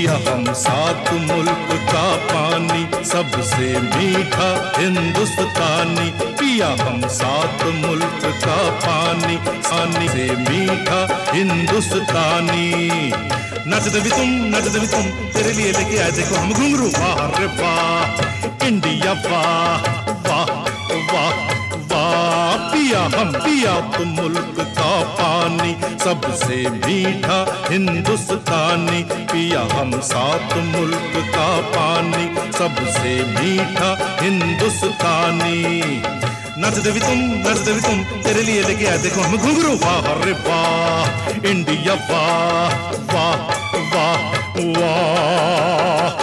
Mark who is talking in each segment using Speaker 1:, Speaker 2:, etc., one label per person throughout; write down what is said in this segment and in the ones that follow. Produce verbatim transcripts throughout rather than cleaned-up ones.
Speaker 1: पिया हम सात मुल्क का पानी सबसे मीठा हिंदुस्तानी। पिया हम सात मुल्क का पानी पानी से मीठा हिंदुस्तानी। नच दे भी तुम नच दे भी तुम तेरे लिए लेके आए देखो हम घुंघरू। वाह रे वाह इंडिया वाह वाह वाह वाह। पिया हम पिया तुम मुल्क का पानी सबसे मीठा हिंदुस्तानी। पिया हम सात मुल्क का पानी सबसे मीठा हिंदुस्तानी। नच दे भी तुम नच दे भी तुम तेरे लिए लेके आए देखो हम घुंघरू। वाह रे वाह इंडिया वाह वाह वाह वाह।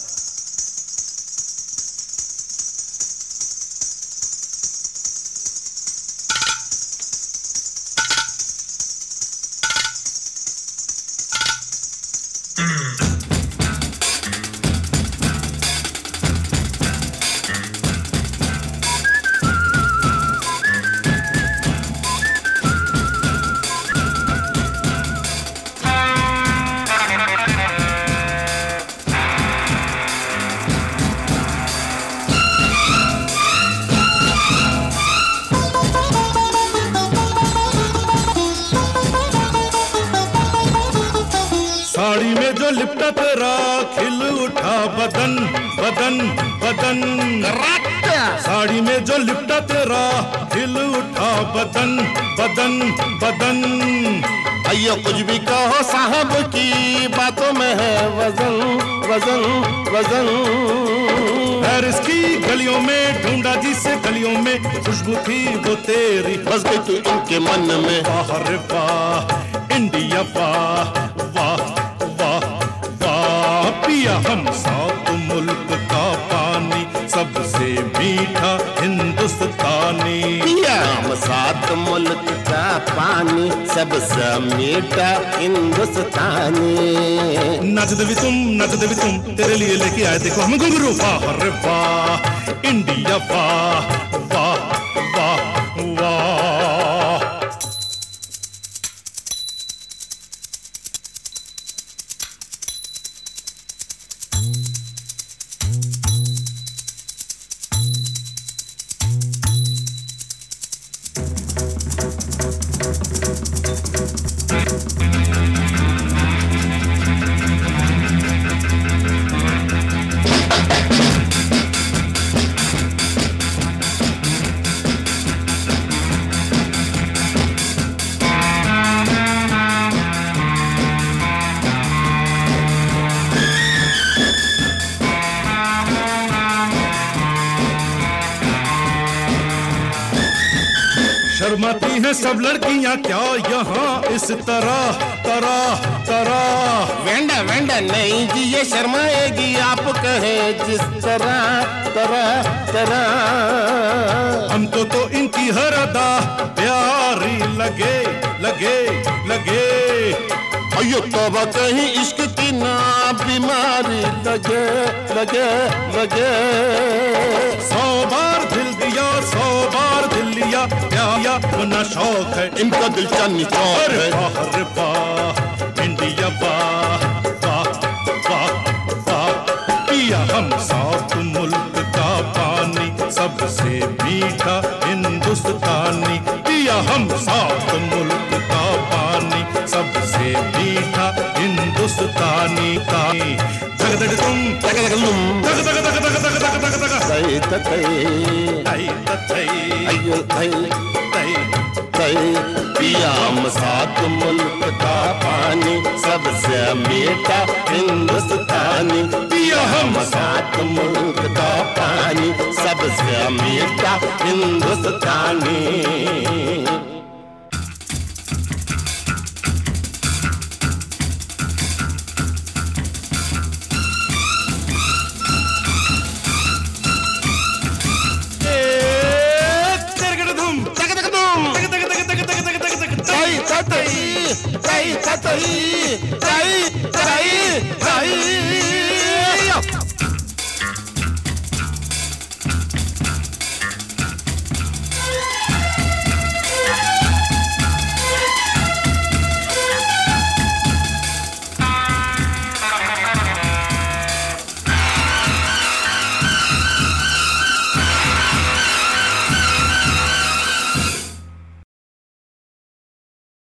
Speaker 1: साड़ी में जो लिपटा तेरा खिल उठा बदन बदन बदन। साड़ी में जो लिपटा तेरा खिल उठा बदन बदन बदन।
Speaker 2: अयो कुछ भी कहो साहब की बातों में है वजन वजन वजन।
Speaker 1: पेरिस की गलियों में ढूंढा जिसे गलियों में खुशबू थी वो तेरी
Speaker 2: बस गई तू इनके मन में।
Speaker 1: वाह रे वाह इंडिया वाह वाह वाह वाह। पिया हम सात मुल्क का पानी सबसे मीठा हिंदुस्तानी।
Speaker 2: पिया हम सात मुल्क का पानी सबसे मीठा हिंदुस्तानी।
Speaker 1: नच दे भी तुम नच दे भी तुम तेरे लिए लेके आए देखो हम घुंघरू। वाह रे वाह इंडिया वाह वाह वाह वाह। शर्माती हैं सब लड़कियां क्या यहाँ इस तरह तरह तरह।
Speaker 2: वेंडा वेंडा नहीं जी ये शर्माएगी आप कहे जिस तरह तरह तरह।
Speaker 1: हमको तो इनकी हर अदा प्यारी लगे लगे लगे।
Speaker 2: अयो तौबा कहीं इश्क की ना बीमारी लगे लगे लगे।
Speaker 1: सौ बार दिल दिया सौ बार दिल लिया प्याया अपना शौक है
Speaker 2: इनका दिल चांदनी चौक है।
Speaker 1: वाह रे वाह इंडिया वाह वाह वाह वाह। पिया हम सात मुल्क का पानी सबसे मीठा हिंदुस्तानी। पिया हम सात मुल्क का पानी सबसे मीठा हिंदुस्तानी। तग तग तुम
Speaker 2: तग तग तुम
Speaker 1: तग तग तग तग तग तग तग तग
Speaker 2: तई तई
Speaker 1: तई तई
Speaker 2: अयो तई
Speaker 1: तई
Speaker 2: तई। पिया हम सात मुल्क का पानी सबसे मीठा हिंदुस्तानी। पिया हम सात मुल्क का पानी सबसे मीठा हिंदुस्तानी।